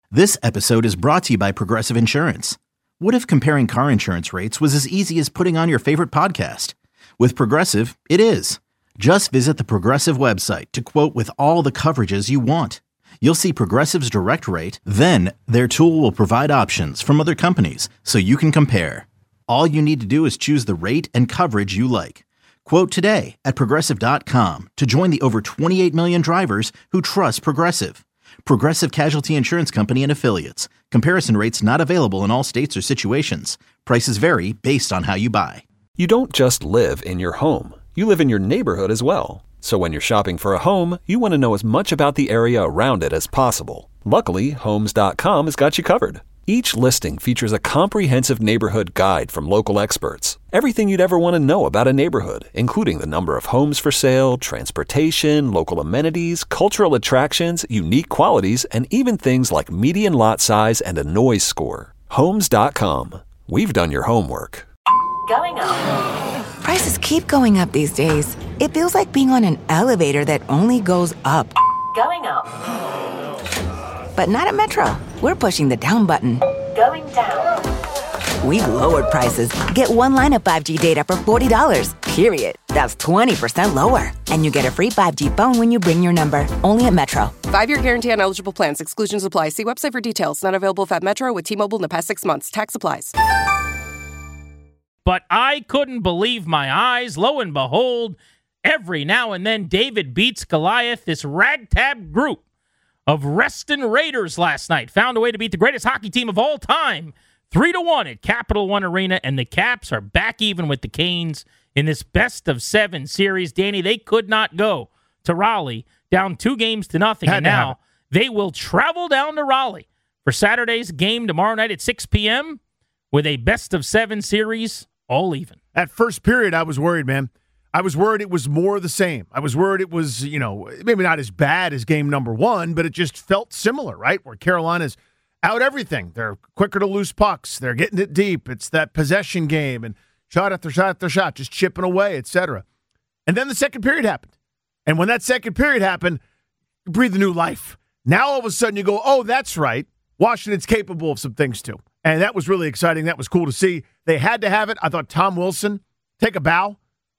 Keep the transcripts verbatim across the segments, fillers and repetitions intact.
This episode is brought to you by Progressive Insurance. What if comparing car insurance rates was as easy as putting on your favorite podcast? With Progressive, it is. Just visit the Progressive website to quote with all the coverages you want. You'll see Progressive's direct rate, then their tool will provide options from other companies so you can compare. All you need to do is choose the rate and coverage you like. Quote today at progressive dot com to join the over twenty-eight million drivers who trust Progressive. Progressive Casualty Insurance Company and Affiliates. Comparison rates not available in all states or situations. Prices vary based on how you buy. You don't just live in your home. You live in your neighborhood as well. So when you're shopping for a home, you want to know as much about the area around it as possible. Luckily, Homes dot com has got you covered. Each listing features a comprehensive neighborhood guide from local experts. Everything you'd ever want to know about a neighborhood, including the number of homes for sale, transportation, local amenities, cultural attractions, unique qualities, and even things like median lot size and a noise score. Homes dot com. We've done your homework. Going up. Prices keep going up these days. It feels like being on an elevator that only goes up. Going up. But not at Metro. We're pushing the down button. Going down. We've lowered prices. Get one line of five G data for forty dollars, period. That's twenty percent lower. And you get a free five G phone when you bring your number. Only at Metro. Five-year guarantee on eligible plans. Exclusions apply. See website for details. Not available at Metro with T-Mobile in the past six months. Tax applies. But I couldn't believe my eyes. Lo and behold, every now and then David beats Goliath, this ragtag group of Reston Raiders last night found a way to beat the greatest hockey team of all time, three to one at Capital One Arena, and the Caps are back even with the Canes in this best of seven series. Danny, they could not go to Raleigh down two games to nothing, Had and to now they will travel down to Raleigh for Saturday's game tomorrow night at six p.m. with a best of seven series all even. At first period, I was worried, man. I was worried it was more of the same. I was worried it was, you know, maybe not as bad as game number one, but it just felt similar, right? Where Carolina's out everything. They're quicker to lose pucks. They're getting it deep. It's that possession game and shot after shot after shot, just chipping away, et cetera. And then the second period happened. And when that second period happened, you breathe a new life. Now all of a sudden you go, oh, that's right. Washington's capable of some things too. And that was really exciting. That was cool to see. They had to have it. I thought Tom Wilson, take a bow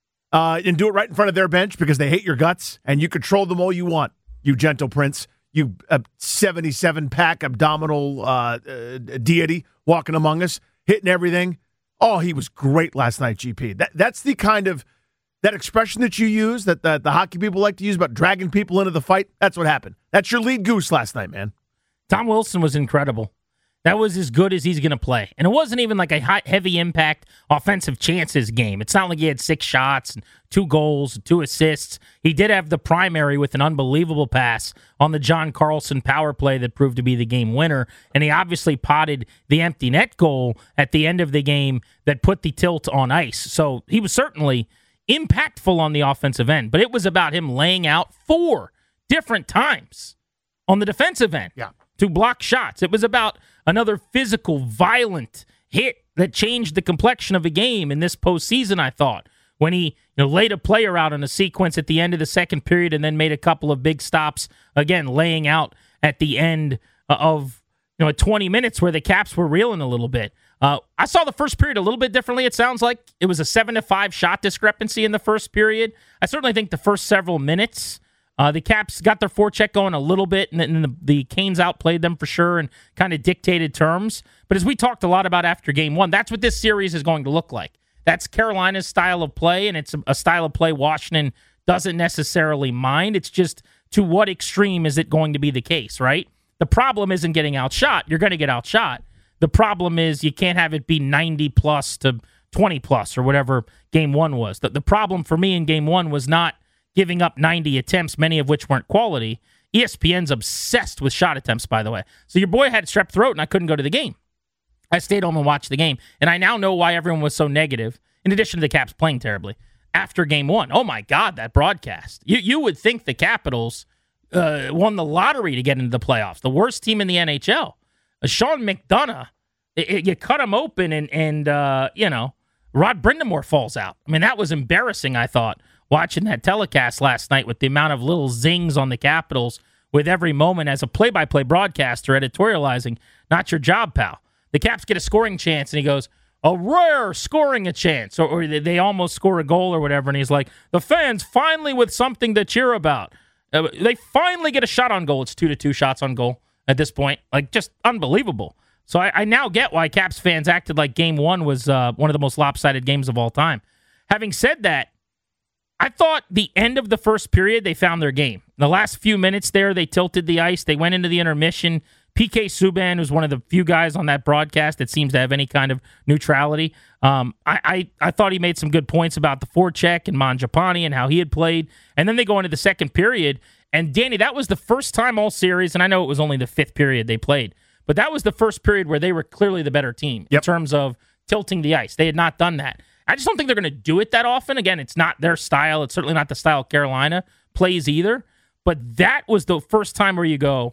uh, and do it right in front of their bench because they hate your guts, and you control them all you want, you gentle prince, you uh, seventy-seven pack abdominal uh, uh, deity walking among us, hitting everything. Oh, he was great last night, G P. That, that's the kind of, that expression that you use, that the, the hockey people like to use about dragging people into the fight, that's what happened. That's your lead goose last night, man. Tom Wilson was incredible. That was as good as he's going to play. And it wasn't even like a high, heavy impact offensive chances game. It's not like he had six shots and two goals, and two assists. He did have the primary with an unbelievable pass on the John Carlson power play that proved to be the game winner. And he obviously potted the empty net goal at the end of the game that put the tilt on ice. So he was certainly impactful on the offensive end. But it was about him laying out four different times on the defensive end. Yeah. To block shots. It was about another physical, violent hit that changed the complexion of a game in this postseason, I thought, when he you know, laid a player out in a sequence at the end of the second period and then made a couple of big stops, again, laying out at the end of you know twenty minutes where the Caps were reeling a little bit. Uh, I saw the first period a little bit differently. It sounds like it was a seven to five shot discrepancy in the first period. I certainly think the first several minutes, Uh, the Caps got their forecheck going a little bit, and then the, the Canes outplayed them for sure and kind of dictated terms. But as we talked a lot about after game one, that's what this series is going to look like. That's Carolina's style of play, and it's a, a style of play Washington doesn't necessarily mind. It's just to what extreme is it going to be the case, right? The problem isn't getting outshot. You're going to get outshot. The problem is you can't have it be ninety plus to twenty plus or whatever game one was. The, the problem for me in game one was not giving up ninety attempts, many of which weren't quality. E S P N's obsessed with shot attempts, by the way. So your boy had strep throat, and I couldn't go to the game. I stayed home and watched the game, and I now know why everyone was so negative, in addition to the Caps playing terribly, after game one. Oh, my God, that broadcast. You you would think the Capitals uh, won the lottery to get into the playoffs, the worst team in the N H L. Uh, Sean McDonough, it, it, you cut him open, and, and uh, you know, Rod Brindamore falls out. I mean, that was embarrassing, I thought, watching that telecast last night with the amount of little zings on the Capitals with every moment as a play-by-play broadcaster editorializing. Not your job, pal. The Caps get a scoring chance, and he goes, a rare scoring a chance, or, or they almost score a goal or whatever, and he's like, the fans finally with something to cheer about. Uh, they finally get a shot on goal. It's two to two shots on goal at this point. Like, just unbelievable. So I, I now get why Caps fans acted like game one was uh, one of the most lopsided games of all time. Having said that, I thought the end of the first period, they found their game. The last few minutes there, they tilted the ice. They went into the intermission. P K Subban was one of the few guys on that broadcast that seems to have any kind of neutrality. Um, I, I, I thought he made some good points about the forecheck and Mangiapane and how he had played. And then they go into the second period. And, Danny, that was the first time all series, and I know it was only the fifth period they played, but that was the first period where they were clearly the better team yep. in terms of tilting the ice. They had not done that. I just don't think they're going to do it that often. Again, it's not their style. It's certainly not the style Carolina plays either. But that was the first time where you go,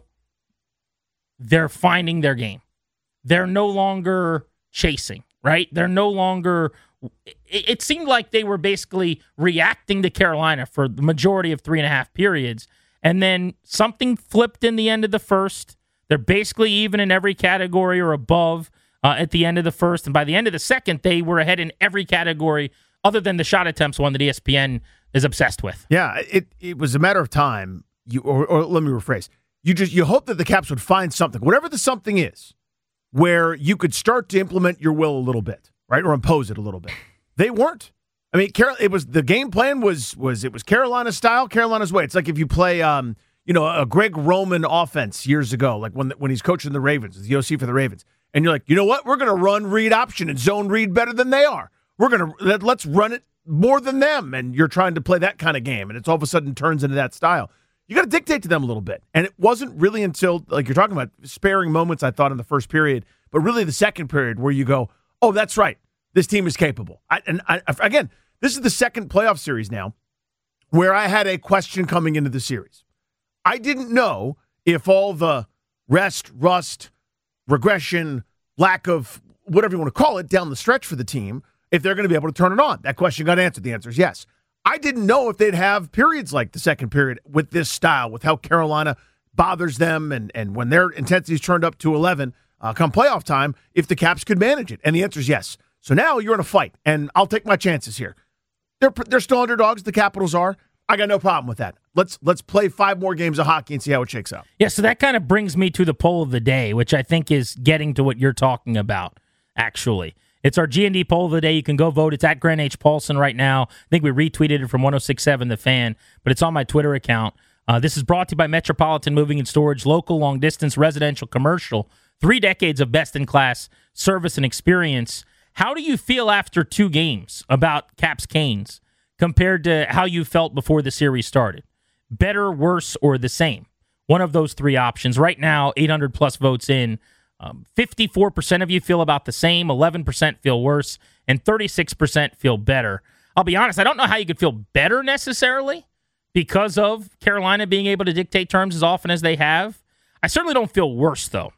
they're finding their game. They're no longer chasing, right? They're no longer... It, it seemed like they were basically reacting to Carolina for the majority of three and a half periods. And then something flipped in the end of the first. They're basically even in every category or above uh, at the end of the first. And by the end of the second, they were ahead in every category other than the shot attempts one that E S P N is obsessed with. Yeah, it, it was a matter of time. You or, or let me rephrase. You just you hope that the Caps would find something, whatever the something is, where you could start to implement your will a little bit, right, or impose it a little bit. They weren't. I mean, Carol. It was the game plan was was it was Carolina style, Carolina's way. It's like if you play, um, you know, a Greg Roman offense years ago, like when when he's coaching the Ravens, the O C for the Ravens, and you're like, you know what, we're going to run read option and zone read better than they are. We're going to let, let's run it more than them, and you're trying to play that kind of game, and it's all of a sudden turns into that style. You got to dictate to them a little bit, and it wasn't really until, like you're talking about, sparing moments, I thought, in the first period, but really the second period where you go, oh, that's right, this team is capable. I, and I, again, this is the second playoff series now where I had a question coming into the series. I didn't know if all the rest, rust, regression, lack of whatever you want to call it down the stretch for the team, if they're going to be able to turn it on. That question got answered. The answer is yes. I didn't know if they'd have periods like the second period with this style, with how Carolina bothers them, and, and when their intensity's turned up to eleven uh, come playoff time, if the Caps could manage it. And the answer is yes. So now you're in a fight, and I'll take my chances here. They're they're still underdogs, the Capitals are. I got no problem with that. Let's let's play five more games of hockey and see how it shakes out. Yeah, so that kind of brings me to the poll of the day, which I think is getting to what you're talking about, actually. It's our G and D poll of the day. You can go vote. It's at Grant H. Paulson right now. I think we retweeted it from one oh six point seven The Fan, but it's on my Twitter account. Uh, this is brought to you by Metropolitan Moving and Storage, local, long-distance, residential, commercial. Three decades of best-in-class service and experience. How do you feel after two games about Caps Canes compared to how you felt before the series started? Better, worse, or the same? One of those three options. Right now, eight hundred plus votes in. Um, fifty-four percent of you feel about the same, eleven percent feel worse, and thirty-six percent feel better. I'll be honest, I don't know how you could feel better necessarily because of Carolina being able to dictate terms as often as they have. I certainly don't feel worse, though.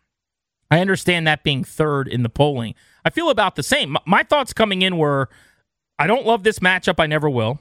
I understand that being third in the polling. I feel about the same. My thoughts coming in were, I don't love this matchup, I never will,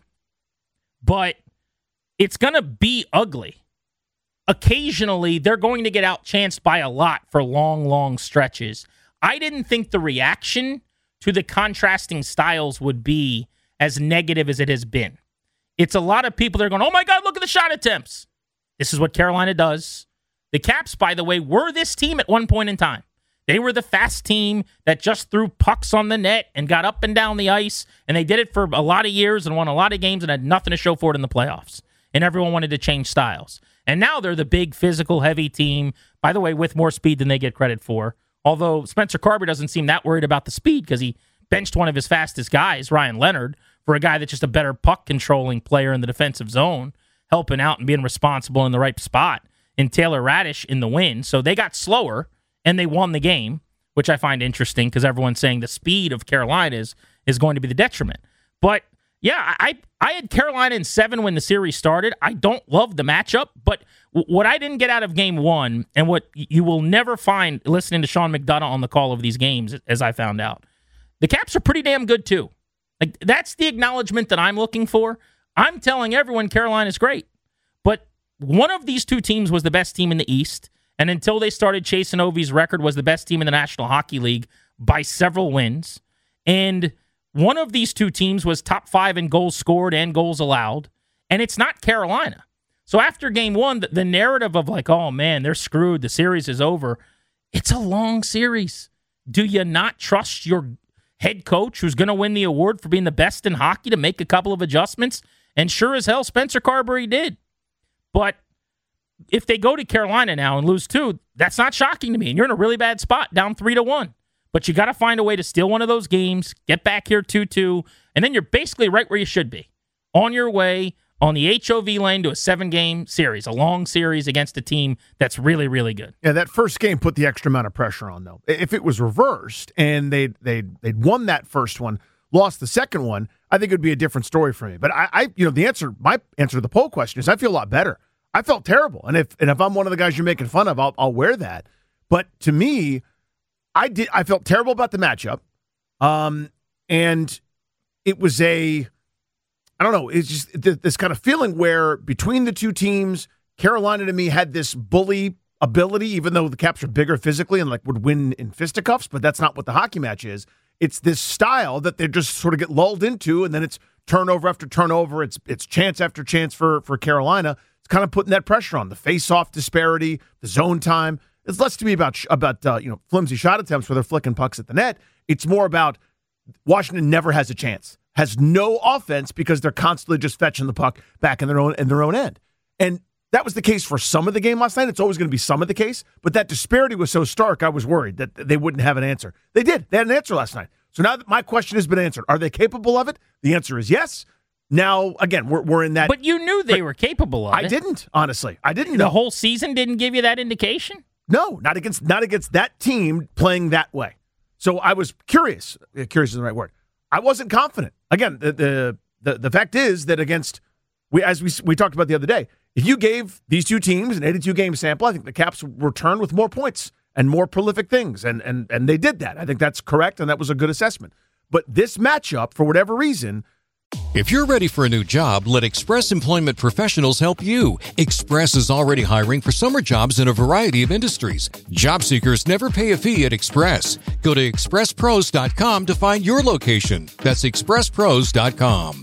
but it's going to be ugly. Occasionally, they're going to get outchanced by a lot for long, long stretches. I didn't think the reaction to the contrasting styles would be as negative as it has been. It's a lot of people that are going, oh my God, look at the shot attempts. This is what Carolina does. The Caps, by the way, were this team at one point in time. They were the fast team that just threw pucks on the net and got up and down the ice, and they did it for a lot of years and won a lot of games and had nothing to show for it in the playoffs. And everyone wanted to change styles. And now they're the big, physical, heavy team, by the way, with more speed than they get credit for. Although Spencer Carber doesn't seem that worried about the speed because he benched one of his fastest guys, Ryan Leonard, for a guy that's just a better puck-controlling player in the defensive zone, helping out and being responsible in the right spot, and Taylor Radish in the win. So they got slower, and they won the game, which I find interesting because everyone's saying the speed of Carolina is, is going to be the detriment. But yeah, I I had Carolina in seven when the series started. I don't love the matchup, but w- what I didn't get out of game one, and what you will never find listening to Sean McDonough on the call of these games, as I found out, the Caps are pretty damn good too. Like, that's the acknowledgement that I'm looking for. I'm telling everyone Carolina's great, but one of these two teams was the best team in the East, and until they started chasing Ovi's record, was the best team in the National Hockey League by several wins. And one of these two teams was top five in goals scored and goals allowed, and it's not Carolina. So after game one, the, the narrative of like, oh man, they're screwed, the series is over, it's a long series. Do you not trust your head coach who's going to win the award for being the best in hockey to make a couple of adjustments? And sure as hell, Spencer Carberry did. But if they go to Carolina now and lose two, that's not shocking to me. And you're in a really bad spot, down three to one. But you got to find a way to steal one of those games, get back here two two, and then you're basically right where you should be, on your way on the H O V lane to a seven-game series, a long series against a team that's really, really good. Yeah, that first game put the extra amount of pressure on, though. If it was reversed and they'd, they'd, they'd won that first one, lost the second one, I think it would be a different story for me. But I, I, you know, the answer, my answer to the poll question is I feel a lot better. I felt terrible. And if and if I'm one of the guys you're making fun of, I'll, I'll wear that. But to me, I did. I felt terrible about the matchup. Um, and it was a, I don't know, it's just th- this kind of feeling where between the two teams, Carolina to me had this bully ability, even though the Caps are bigger physically and like would win in fisticuffs, but that's not what the hockey match is. It's this style that they just sort of get lulled into, and then it's turnover after turnover. It's it's chance after chance for, for Carolina. It's kind of putting that pressure on the face-off disparity, the zone time. It's less to me about about uh, you know flimsy shot attempts where they're flicking pucks at the net. It's more about Washington never has a chance, has no offense because they're constantly just fetching the puck back in their own in their own end. And that was the case for some of the game last night. It's always going to be some of the case, but that disparity was so stark, I was worried that they wouldn't have an answer. They did. They had an answer last night. So now that my question has been answered, are they capable of it? The answer is yes. Now, again, we're we're in that. But you knew they were capable of I it. I didn't, honestly. I didn't The know. whole season didn't give you that indication? No, not against not against that team playing that way. So I was curious. Curious is the right word. I wasn't confident. Again, the the the, the fact is that against we as we we talked about the other day, if you gave these two teams an eighty-two game sample, I think the Caps returned with more points and more prolific things, and and and they did that. I think that's correct, and that was a good assessment. But this matchup, for whatever reason. If you're ready for a new job, let Express Employment Professionals help you. Express is already hiring for summer jobs in a variety of industries. Job seekers never pay a fee at Express. Go to express pros dot com to find your location. That's express pros dot com.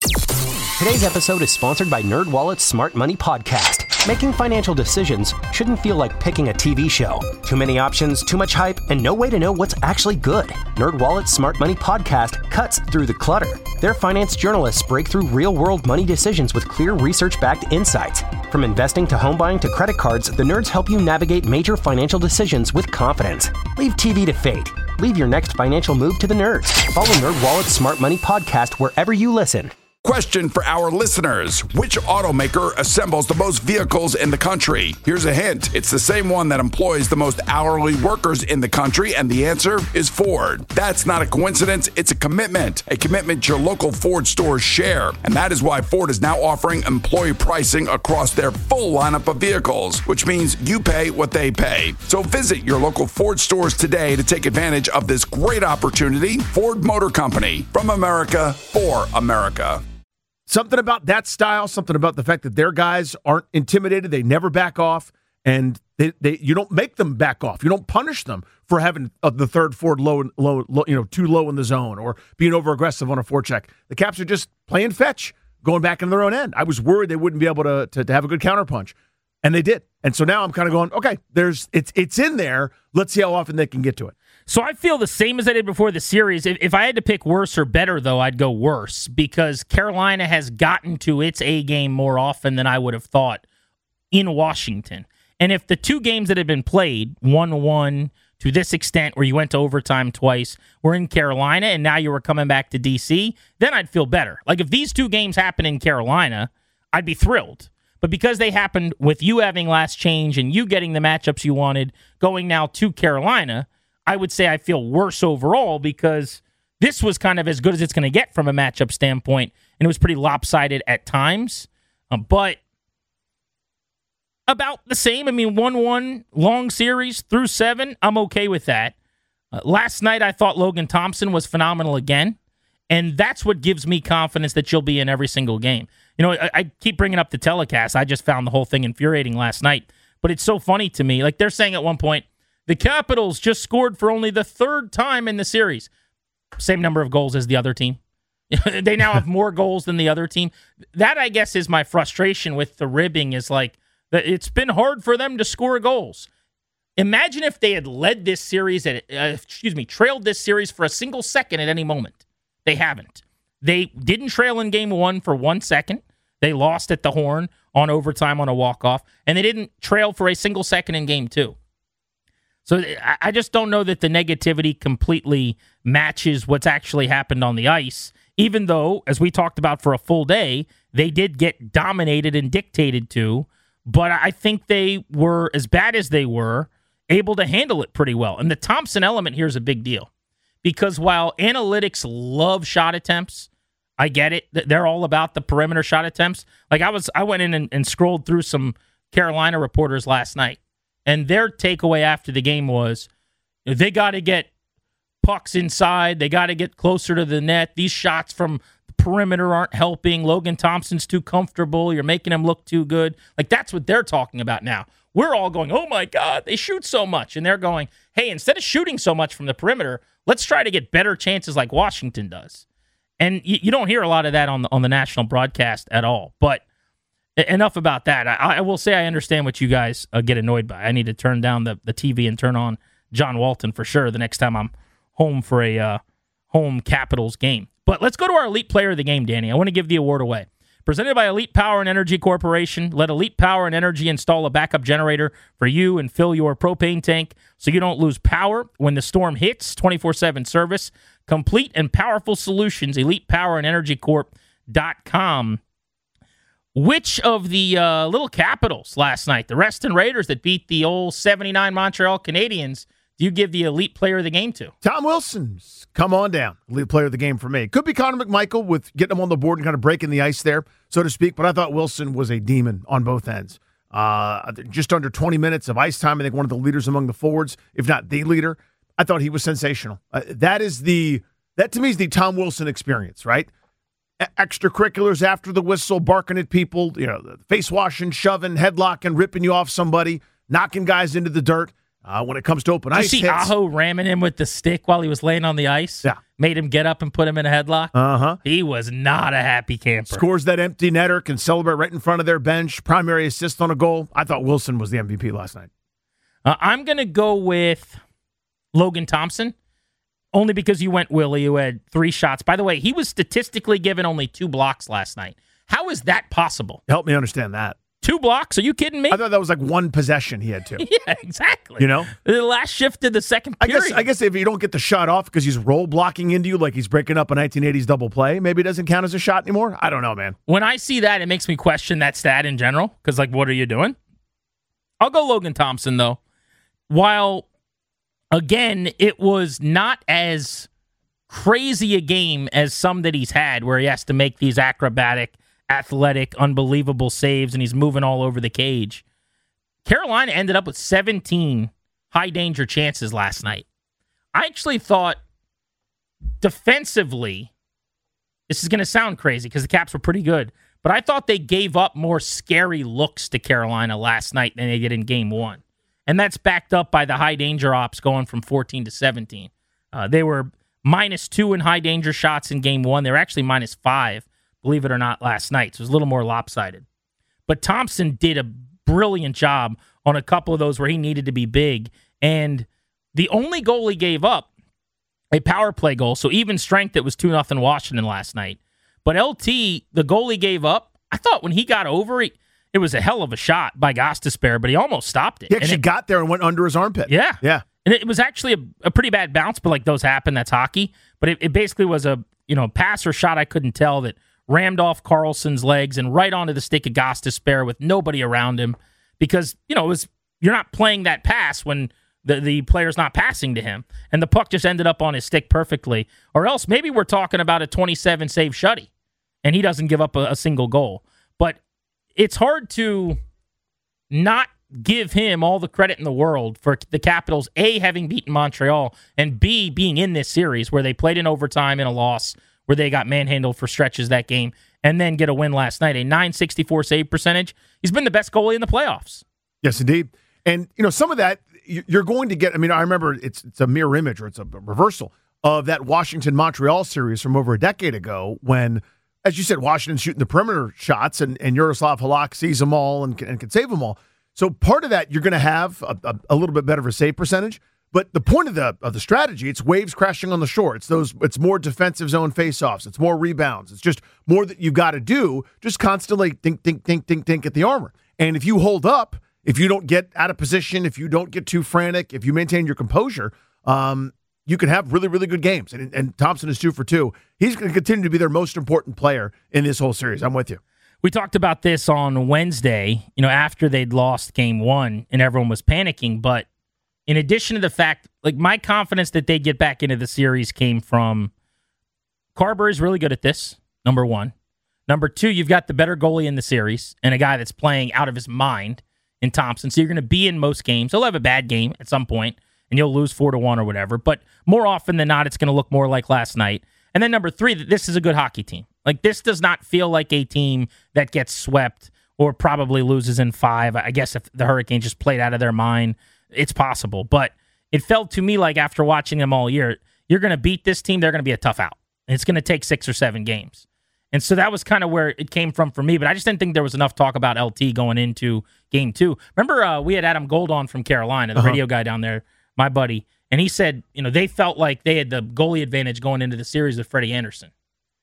Today's episode is sponsored by NerdWallet's Smart Money Podcast. Making financial decisions shouldn't feel like picking a T V show. Too many options, too much hype, and no way to know what's actually good. NerdWallet's Smart Money Podcast cuts through the clutter. Their finance journalists break through real-world money decisions with clear research-backed insights. From investing to home buying to credit cards, the nerds help you navigate major financial decisions with confidence. Leave T V to fate. Leave your next financial move to the nerds. Follow NerdWallet's Smart Money Podcast wherever you listen. Question for our listeners. Which automaker assembles the most vehicles in the country? Here's a hint. It's the same one that employs the most hourly workers in the country, and the answer is Ford. That's not a coincidence. It's a commitment. A commitment your local Ford stores share. And that is why Ford is now offering employee pricing across their full lineup of vehicles, which means you pay what they pay. So visit your local Ford stores today to take advantage of this great opportunity. Ford Motor Company. From America, for America. Something about that style, something about the fact that their guys aren't intimidated, they never back off, and they, they you don't make them back off. You don't punish them for having uh, the third Ford low, low, low, you know, too low in the zone or being over aggressive on a forecheck. The Caps are just playing fetch, going back in their own end. I was worried they wouldn't be able to, to to have a good counterpunch, and they did. And so now I'm kind of going, okay, there's it's it's in there. Let's see how often they can get to it. So I feel the same as I did before the series. If, if I had to pick worse or better, though, I'd go worse because Carolina has gotten to its A game more often than I would have thought in Washington. And if the two games that had been played, one one to this extent where you went to overtime twice, were in Carolina and now you were coming back to D C, then I'd feel better. Like if these two games happen in Carolina, I'd be thrilled. But because they happened with you having last change and you getting the matchups you wanted, going now to Carolina, I would say I feel worse overall because this was kind of as good as it's going to get from a matchup standpoint, and it was pretty lopsided at times. Um, but about the same. I mean, one one, long series through seven, I'm okay with that. Uh, last night, I thought Logan Thompson was phenomenal again, And that's what gives me confidence that you'll be in every single game. You know, I, I keep bringing up the telecast. I just found the whole thing infuriating last night. But it's so funny to me. Like, they're saying at one point, the Capitals just scored for only the third time in the series. Same number of goals as the other team. They now have more goals than the other team. That, I guess, is my frustration with the ribbing, is like, that it's been hard for them to score goals. Imagine if they had led this series, at, uh, excuse me, trailed this series for a single second at any moment. They haven't. They didn't trail in game one for one second. They lost at the horn on overtime on a walk-off, and they didn't trail for a single second in game two. So I just don't know that the negativity completely matches what's actually happened on the ice, even though, as we talked about for a full day, they did get dominated and dictated to, but I think they were, as bad as they were, able to handle it pretty well. And the Thompson element here is a big deal. Because while analytics love shot attempts, I get it. They're all about the perimeter shot attempts. Like I was, I went in and, and scrolled through some Carolina reporters last night, and their takeaway after the game was, they got to get pucks inside. They got to get closer to the net. These shots from the perimeter aren't helping. Logan Thompson's too comfortable. You're making him look too good. Like, that's what they're talking about now. We're all going, oh my God, they shoot so much. And they're going, hey, instead of shooting so much from the perimeter, let's try to get better chances like Washington does. And you, you don't hear a lot of that on the, on the national broadcast at all. But enough about that. I, I will say I understand what you guys uh, get annoyed by. I need to turn down the, the T V and turn on John Walton for sure the next time I'm home for a uh, home Capitals game. But let's go to our Elite Player of the Game, Danny. I want to give the award away. Presented by Elite Power and Energy Corporation. Let Elite Power and Energy install a backup generator for you and fill your propane tank so you don't lose power when the storm hits. twenty-four seven service. Complete and powerful solutions. Elite Power and Energy Corp dot com. Which of the uh, little Capitals last night, the Reston Raiders that beat the old seventy-nine Montreal Canadiens, do you give the Elite Player of the Game to? Tom Wilson's come on down. Elite Player of the Game for me. Could be Connor McMichael with getting him on the board and kind of breaking the ice there, so to speak, but I thought Wilson was a demon on both ends. Uh, just under twenty minutes of ice time. I think one of the leaders among the forwards, if not the leader. I thought he was sensational. Uh, that is the, that to me is the Tom Wilson experience, right? E- extracurriculars after the whistle, barking at people, you know, face washing, shoving, headlocking, ripping you off somebody, knocking guys into the dirt. Uh, when it comes to open Did ice you see hits. Aho ramming him with the stick while he was laying on the ice? Yeah. Made him get up and put him in a headlock? Uh-huh. He was not a happy camper. Scores that empty netter, can celebrate right in front of their bench, primary assist on a goal. I thought Wilson was the M V P last night. Uh, I'm going to go with Logan Thompson, only because you went Willie, who had three shots. By the way, he was statistically given only two blocks last night. How is that possible? Help me understand that. Two blocks? Are you kidding me? I thought that was like one possession he had to. Yeah, exactly. You know? The last shift of the second I period. guess I guess if you don't get the shot off because he's roll blocking into you like he's breaking up a nineteen eighties double play, maybe it doesn't count as a shot anymore. I don't know, man. When I see that, it makes me question that stat in general because, like, what are you doing? I'll go Logan Thompson, though. While, again, it was not as crazy a game as some that he's had where he has to make these acrobatic, athletic, unbelievable saves, and he's moving all over the cage. Carolina ended up with seventeen high-danger chances last night. I actually thought defensively, this is going to sound crazy because the Caps were pretty good, but I thought they gave up more scary looks to Carolina last night than they did in game one. And that's backed up by the high-danger ops going from fourteen to seventeen. Uh, they were minus two in high-danger shots in game one. They were actually minus five, believe it or not, last night. So it was a little more lopsided. But Thompson did a brilliant job on a couple of those where he needed to be big. And the only goal he gave up, a power play goal, so even strength, it was two nothing Washington last night. But L T, the goal he gave up, I thought when he got over it, it was a hell of a shot by Gostisbehere, but he almost stopped it. He actually it, got there and went under his armpit. Yeah. Yeah. And it was actually a, a pretty bad bounce, but like those happen, that's hockey. But it, it basically was a, you know, pass or shot, I couldn't tell, that rammed off Carlson's legs and right onto the stick of Gostisbehere with nobody around him because, you know, it was you're not playing that pass when the, the player's not passing to him. And the puck just ended up on his stick perfectly. Or else maybe we're talking about a twenty-seven save shutty and he doesn't give up a, a single goal. But it's hard to not give him all the credit in the world for the Capitals, A, having beaten Montreal, and B, being in this series where they played in overtime in a loss where they got manhandled for stretches that game, and then get a win last night. A nine sixty-four save percentage. He's been the best goalie in the playoffs. Yes, indeed. And, you know, some of that you're going to get, I mean, I remember it's it's a mirror image or it's a reversal of that Washington-Montreal series from over a decade ago when, as you said, Washington's shooting the perimeter shots and, and Yaroslav Halak sees them all and, and can save them all. So part of that, you're going to have a, a, a little bit better of a save percentage. But the point of the of the strategy, it's waves crashing on the shore. It's those. It's more defensive zone faceoffs. It's more rebounds. It's just more that you've got to do. Just constantly think, think, think, think, think at the armor. And if you hold up, if you don't get out of position, if you don't get too frantic, if you maintain your composure, um, you can have really, really good games. And, and Thompson is two for two. He's going to continue to be their most important player in this whole series. I'm with you. We talked about this on Wednesday, you know, after they'd lost game one and everyone was panicking. But in addition to the fact, like, my confidence that they'd get back into the series came from Carberry's really good at this, number one. Number two, you've got the better goalie in the series and a guy that's playing out of his mind in Thompson. So you're going to be in most games. He'll have a bad game at some point, and you'll lose four to one or whatever. But more often than not, it's going to look more like last night. And then number three, this is a good hockey team. Like, this does not feel like a team that gets swept or probably loses in five. I guess if the Hurricanes just played out of their mind, it's possible. But it felt to me like after watching them all year, you're going to beat this team, they're going to be a tough out. And it's going to take six or seven games. And so that was kind of where it came from for me. But I just didn't think there was enough talk about L T going into game two. Remember, uh, we had Adam Gold on from Carolina, the uh-huh. radio guy down there, my buddy. And he said, you know, they felt like they had the goalie advantage going into the series with Freddie Anderson.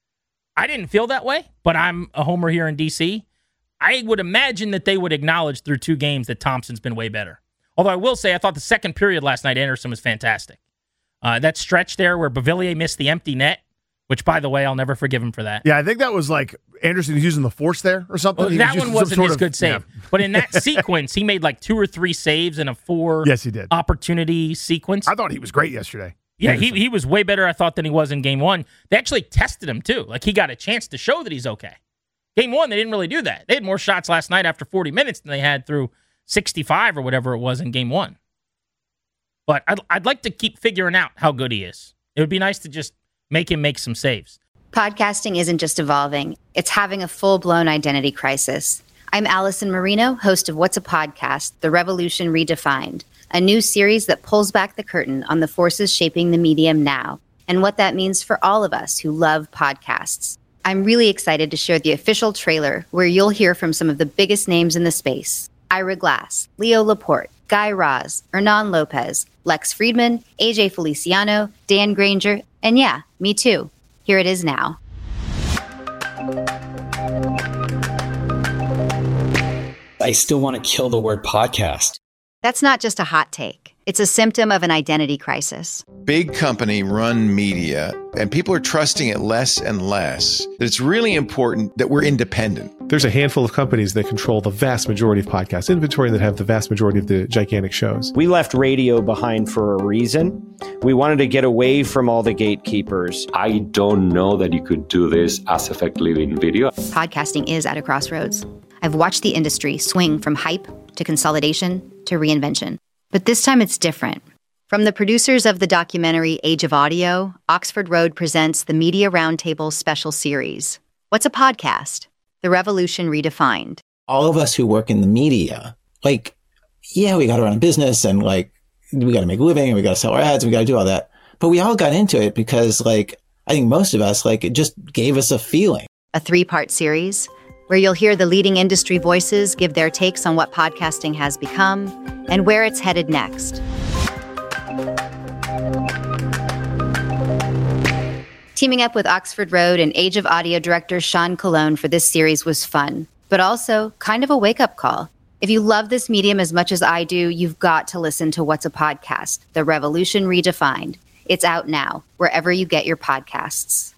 I didn't feel that way, but I'm a homer here in D C. I would imagine that they would acknowledge through two games that Thompson's been way better. Although I will say, I thought the second period last night, Anderson was fantastic. Uh, that stretch there where Beauvillier missed the empty net, which, by the way, I'll never forgive him for that. Yeah, I think that was like Anderson was using the force there or something. Well, that was one wasn't his of, good save. Yeah. But in that sequence, he made like two or three saves in a four yes, he did. opportunity sequence. I thought he was great yesterday. Yeah, he, he was way better, I thought, than he was in game one. They actually tested him, too. Like, he got a chance to show that he's okay. Game one, they didn't really do that. They had more shots last night after forty minutes than they had through sixty-five or whatever it was in game one. But I'd, I'd like to keep figuring out how good he is. It would be nice to just make him make some saves. Podcasting isn't just evolving. It's having a full-blown identity crisis. I'm Allison Marino, host of What's a Podcast? The Revolution Redefined, a new series that pulls back the curtain on the forces shaping the medium now and what that means for all of us who love podcasts. I'm really excited to share the official trailer where you'll hear from some of the biggest names in the space. Ira Glass, Leo Laporte, Guy Raz, Hernan Lopez, Lex Friedman, A J Feliciano, Dan Granger, and yeah, me too. Here it is now. I still want to kill the word podcast. That's not just a hot take. It's a symptom of an identity crisis. Big company run media, and people are trusting it less and less. It's really important that we're independent. There's a handful of companies that control the vast majority of podcast inventory and that have the vast majority of the gigantic shows. We left radio behind for a reason. We wanted to get away from all the gatekeepers. I don't know that you could do this as effectively in video. Podcasting is at a crossroads. I've watched the industry swing from hype to consolidation to reinvention. But this time it's different. From the producers of the documentary Age of Audio, Oxford Road presents the Media Roundtable special series. What's a podcast? The Revolution Redefined. All of us who work in the media, like, yeah, we got to run a business and, like, we got to make a living and we got to sell our ads and we got to do all that. But we all got into it because, like, I think most of us, like, it just gave us a feeling. A three-part series where you'll hear the leading industry voices give their takes on what podcasting has become and where it's headed next. Teaming up with Oxford Road and Age of Audio director Sean Colon for this series was fun, but also kind of a wake-up call. If you love this medium as much as I do, you've got to listen to What's a Podcast? The Revolution Redefined. It's out now, wherever you get your podcasts.